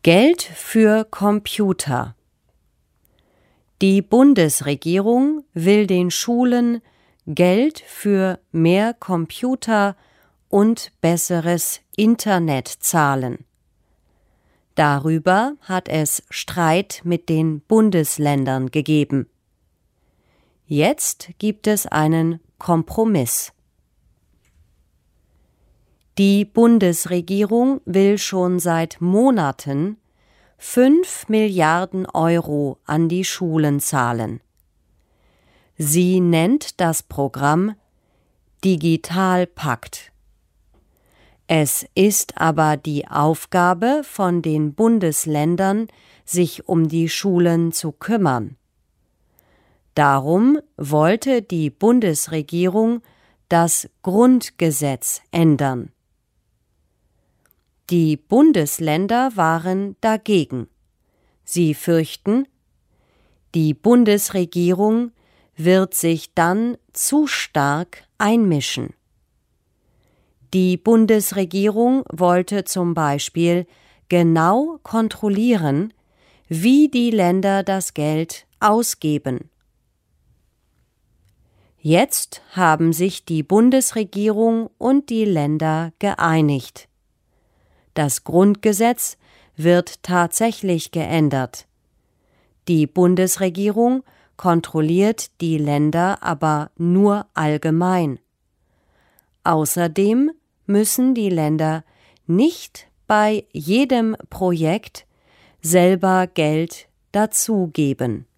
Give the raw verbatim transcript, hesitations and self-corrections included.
Geld für Computer. Die Bundesregierung will den Schulen Geld für mehr Computer und besseres Internet zahlen. Darüber hat es Streit mit den Bundesländern gegeben. Jetzt gibt es einen Kompromiss. Die Bundesregierung will schon seit Monaten fünf Milliarden Euro an die Schulen zahlen. Sie nennt das Programm Digitalpakt. Es ist aber die Aufgabe von den Bundesländern, sich um die Schulen zu kümmern. Darum wollte die Bundesregierung das Grundgesetz ändern. Die Bundesländer waren dagegen. Sie fürchten, die Bundesregierung wird sich dann zu stark einmischen. Die Bundesregierung wollte zum Beispiel genau kontrollieren, wie die Länder das Geld ausgeben. Jetzt haben sich die Bundesregierung und die Länder geeinigt. Das Grundgesetz wird tatsächlich geändert. Die Bundesregierung kontrolliert die Länder aber nur allgemein. Außerdem müssen die Länder nicht bei jedem Projekt selber Geld dazugeben.